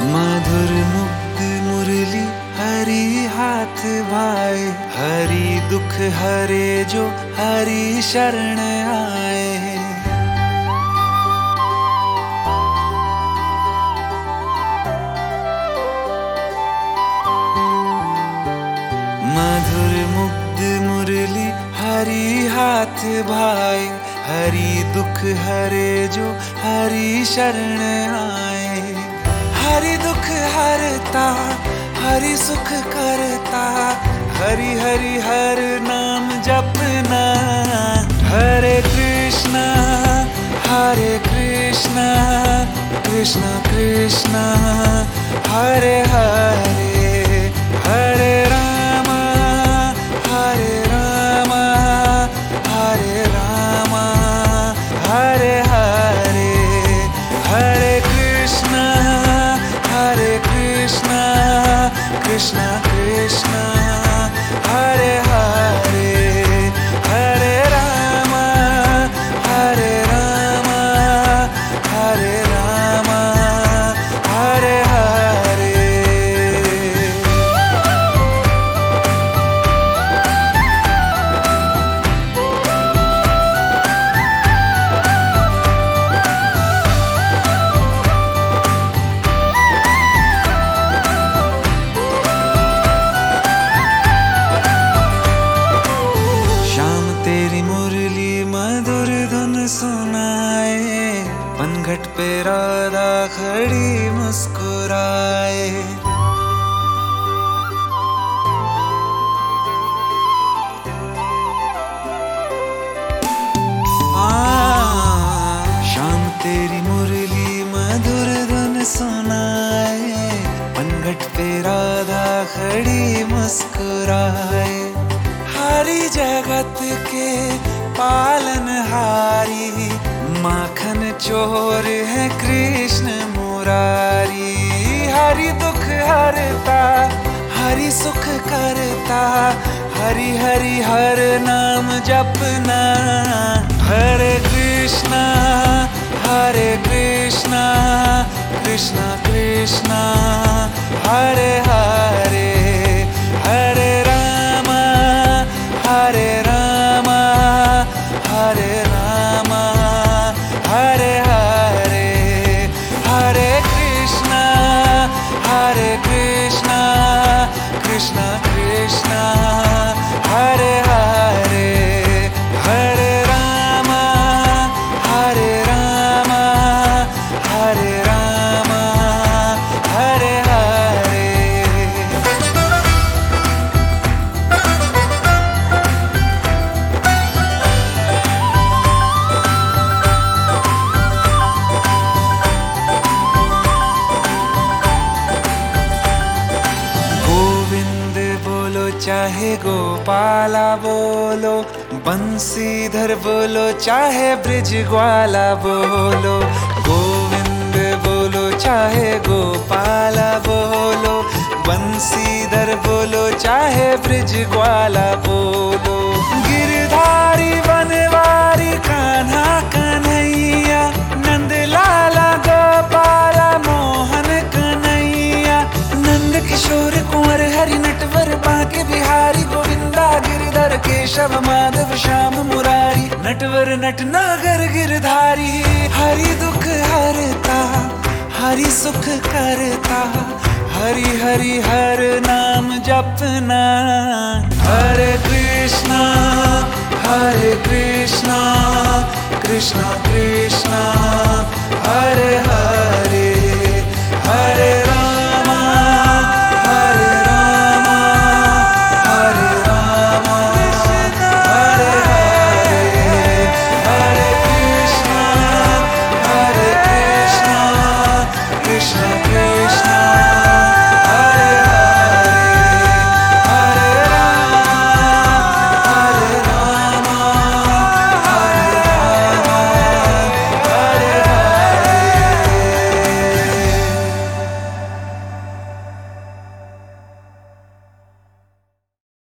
मधुर मुग्ध मुरली हरि हाथ भाए, हरि दुख हरे जो हरि शरण आए। मधुर मुग्ध मुरली हरि हाथ भाए, हरि दुख हरे जो हरि शरण आए। हरि दुख हरता हरि सुख करता, हरि हरि हर नाम जपना। हरे कृष्णा कृष्णा कृष्णा हरे हरे, हरे राम हरे राम हरे राम हरे हरे, हरे कृष्णा कृष्णा कृष्णा हरे हरे, हरे राम हरे राम हरे राम हरे हरे। तेरी मुरली मधुर धुन सुनाए, पनघट पे राधा खड़ी मुस्कुराए। शाम तेरी मुरली मधुर धुन सुनाए, पनघट पे राधा खड़ी मुस्कुराए। हरि जगत के पालनहारी, माखन चोर है कृष्ण मुरारी। हरि दुख हरता हरि सुख करता, हरि हरि हर नाम जपना। हरे कृष्णा कृष्णा कृष्णा हरे हरे, हरे राम हरे राम हरे राम हरे हरे, हरे कृष्णा कृष्णा कृष्णा हरे हरे, हरे राम हरे राम हरे राम हरे हरे। चाहे गोपाला बोलो, बंसीधर बोलो, चाहे ब्रिज ग्वाला बोलो। गोविंद बोलो चाहे गोपाला बोलो, बंसीधर बोलो चाहे ब्रिज ग्वाला बोलो। गिरधारी बनवारी कान्हा कन्हैया, नंद लाला गोपाला मोहन कन्हैया। नंद किशोर कुंवर हरि नटवर बांके बिहारी, गोविंदा गिरधर केशव माधव श्याम मुरारी। नटवर नटनागर गिरधारी, हरि दुख हरता हरि सुख करता, हरि हरि हर नाम जपना। हरे कृष्णा कृष्णा कृष्णा हरे हरे।